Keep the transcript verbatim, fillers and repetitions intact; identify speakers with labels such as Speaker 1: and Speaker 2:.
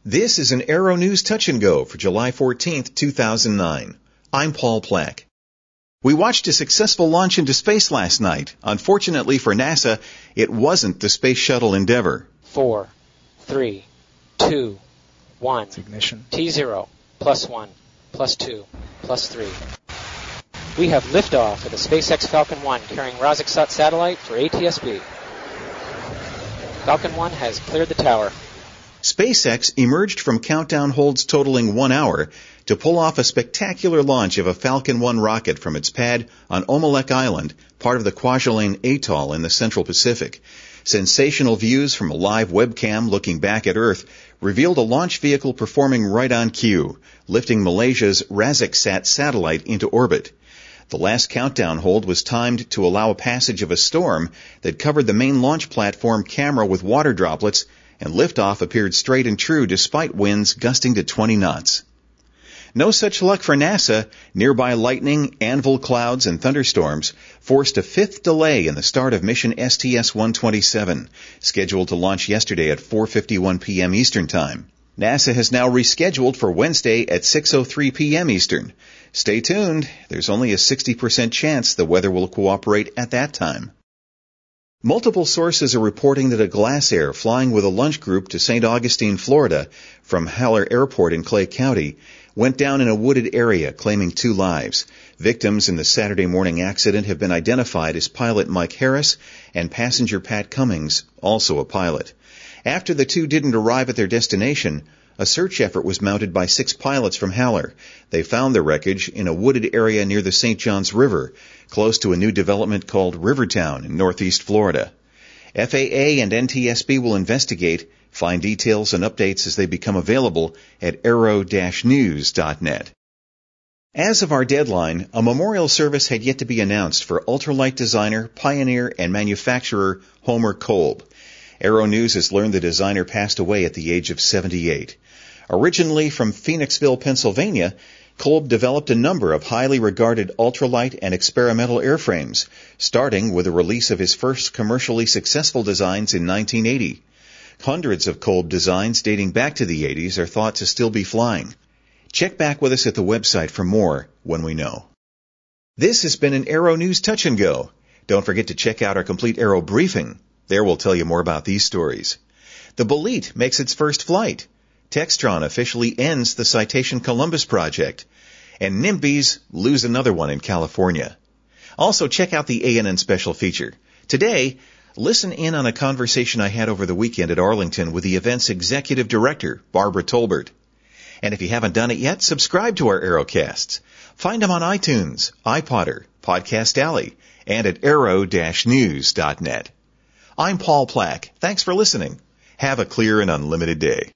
Speaker 1: This is an Aero News Touch and Go for July fourteenth, two thousand nine. I'm Paul Plack. We watched a successful launch into space last night. Unfortunately for NASA, it wasn't the Space Shuttle Endeavour.
Speaker 2: Four, three, two, one.
Speaker 3: It's ignition.
Speaker 2: T zero, plus one, plus two, plus three. We have liftoff of the SpaceX Falcon one carrying Razaksat satellite for A T S B. Falcon one has cleared the tower.
Speaker 1: SpaceX emerged from countdown holds totaling one hour to pull off a spectacular launch of a Falcon one rocket from its pad on Omelek Island, part of the Kwajalein Atoll in the Central Pacific. Sensational views from a live webcam looking back at Earth revealed a launch vehicle performing right on cue, lifting Malaysia's Razaksat satellite into orbit. The last countdown hold was timed to allow a passage of a storm that covered the main launch platform camera with water droplets, and liftoff appeared straight and true despite winds gusting to twenty knots. No such luck for NASA. Nearby lightning, anvil clouds, and thunderstorms forced a fifth delay in the start of mission S T S one twenty-seven, scheduled to launch yesterday at four fifty-one p.m. Eastern Time. NASA has now rescheduled for Wednesday at six oh three p.m. Eastern. Stay tuned. There's only a sixty percent chance the weather will cooperate at that time. Multiple sources are reporting that a Glasair flying with a lunch group to Saint Augustine, Florida, from Haller Airport in Clay County, went down in a wooded area, claiming two lives. Victims in the Saturday morning accident have been identified as pilot Mike Harris and passenger Pat Cummings, also a pilot. After the two didn't arrive at their destination, a search effort was mounted by six pilots from Haller. They found the wreckage in a wooded area near the Saint Johns River, close to a new development called Rivertown in northeast Florida. F A A and N T S B will investigate. Find details and updates as they become available at aero dash news dot net. As of our deadline, a memorial service had yet to be announced for ultralight designer, pioneer, and manufacturer Homer Kolb. Aero News has learned the designer passed away at the age of seventy-eight. Originally from Phoenixville, Pennsylvania, Kolb developed a number of highly regarded ultralight and experimental airframes, starting with the release of his first commercially successful designs in nineteen eighty. Hundreds of Kolb designs dating back to the eighties are thought to still be flying. Check back with us at the website for more when we know. This has been an Aero News Touch and Go. Don't forget to check out our complete Aero briefing. There we'll tell you more about these stories. The Bolete makes its first flight. Textron officially ends the Citation Columbus project. And NIMBYs lose another one in California. Also, check out the A N N special feature. Today, listen in on a conversation I had over the weekend at Arlington with the event's executive director, Barbara Tolbert. And if you haven't done it yet, subscribe to our Aerocasts. Find them on iTunes, iPodder, Podcast Alley, and at aero dash news dot net. I'm Paul Plack. Thanks for listening. Have a clear and unlimited day.